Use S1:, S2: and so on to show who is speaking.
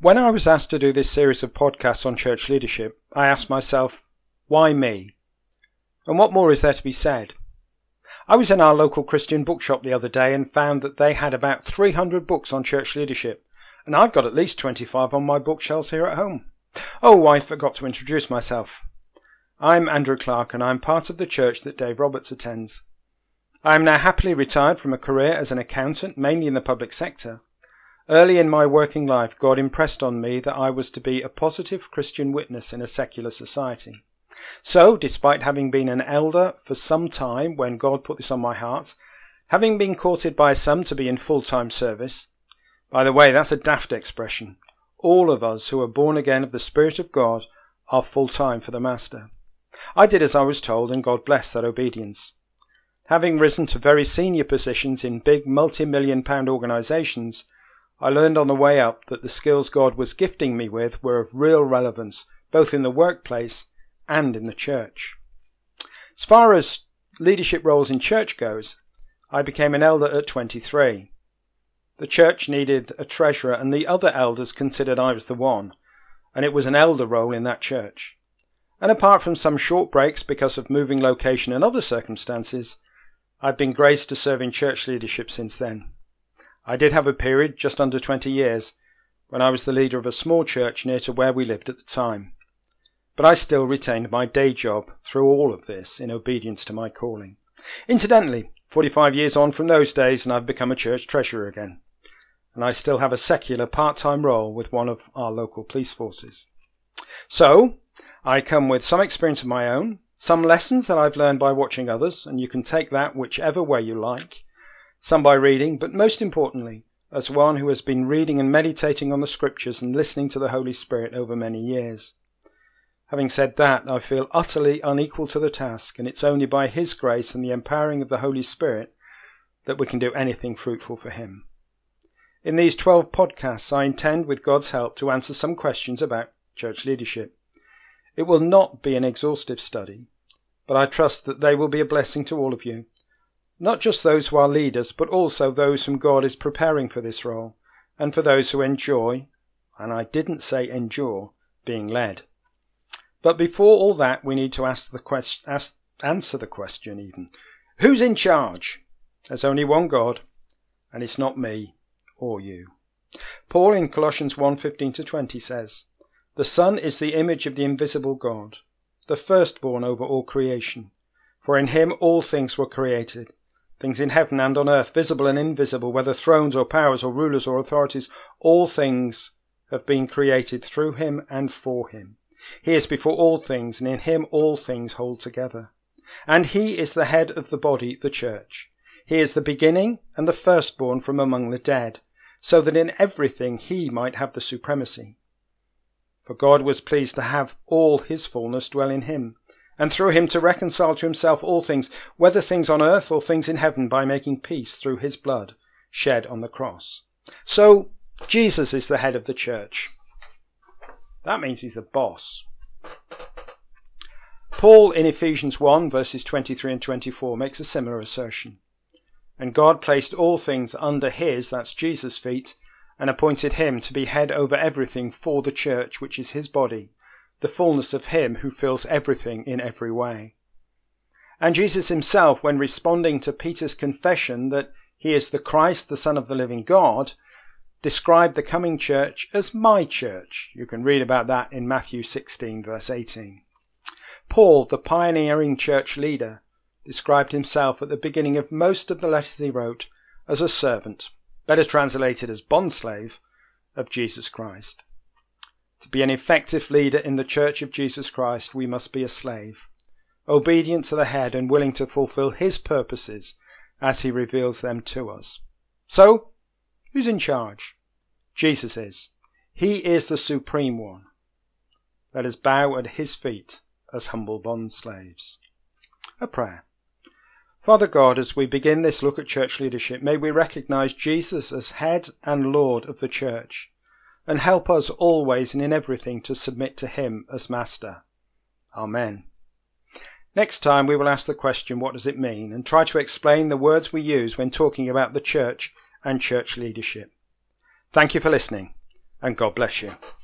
S1: When I was asked to do this series of podcasts on church leadership, I asked myself, why me? And what more is there to be said? I was in our local Christian bookshop the other day and found that they had about 300 books on church leadership, and I've got at least 25 on my bookshelves here at home. Oh, I forgot to introduce myself. I'm Andrew Clark, and I'm part of the church that Dave Roberts attends. I am now happily retired from a career as an accountant, mainly in the public sector. Early in my working life, God impressed on me that I was to be a positive Christian witness in a secular society. So, despite having been an elder for some time when God put this on my heart, having been courted by some to be in full-time service, by the way, that's a daft expression. All of us who are born again of the Spirit of God are full-time for the Master. I did as I was told, and God blessed that obedience. Having risen to very senior positions in big multi-million-pound organisations, I learned on the way up that the skills God was gifting me with were of real relevance, both in the workplace and in the church. As far as leadership roles in church goes, I became an elder at 23. The church needed a treasurer, and the other elders considered I was the one, and it was an elder role in that church. And apart from some short breaks because of moving location and other circumstances, I've been graced to serve in church leadership since then. I did have a period, just under 20 years, when I was the leader of a small church near to where we lived at the time. But I still retained my day job through all of this in obedience to my calling. Incidentally, 45 years on from those days and I've become a church treasurer again. And I still have a secular part-time role with one of our local police forces. So, I come with some experience of my own, some lessons that I've learned by watching others, and you can take that whichever way you like, some by reading, but most importantly, as one who has been reading and meditating on the scriptures and listening to the Holy Spirit over many years. Having said that, I feel utterly unequal to the task, and it's only by His grace and the empowering of the Holy Spirit that we can do anything fruitful for Him. In these 12 podcasts, I intend, with God's help, to answer some questions about church leadership. It will not be an exhaustive study, but I trust that they will be a blessing to all of you, not just those who are leaders, but also those whom God is preparing for this role, and for those who enjoy, and I didn't say endure, being led. But before all that, we need to answer the question even. Who's in charge? There's only one God, and it's not me or you. Paul in Colossians 1:15-20 says, "The Son is the image of the invisible God, the firstborn over all creation. For in Him all things were created, things in heaven and on earth, visible and invisible, whether thrones or powers or rulers or authorities, all things have been created through Him and for Him. He is before all things, and in Him all things hold together. And He is the head of the body, the church. He is the beginning and the firstborn from among the dead, so that in everything He might have the supremacy. For God was pleased to have all His fullness dwell in Him, and through Him to reconcile to Himself all things, whether things on earth or things in heaven, by making peace through His blood shed on the cross." So, Jesus is the head of the church. That means He's the boss. Paul in Ephesians 1 verses 23 and 24 makes a similar assertion. "And God placed all things under His," that's Jesus' feet, "and appointed Him to be head over everything for the church, which is His body, the fullness of Him who fills everything in every way." And Jesus Himself, when responding to Peter's confession that He is the Christ, the Son of the living God, described the coming church as my church. You can read about that in Matthew 16 verse 18. Paul, the pioneering church leader, described himself at the beginning of most of the letters he wrote as a servant, better translated as bondslave, of Jesus Christ. To be an effective leader in the Church of Jesus Christ, we must be a slave, obedient to the head and willing to fulfill His purposes as He reveals them to us. So, who's in charge? Jesus is. He is the supreme one. Let us bow at His feet as humble bond slaves. A prayer. Father God, as we begin this look at church leadership, may we recognize Jesus as head and Lord of the church, and help us always and in everything to submit to Him as Master. Amen. Next time we will ask the question, what does it mean? And try to explain the words we use when talking about the church and church leadership. Thank you for listening. and God bless you.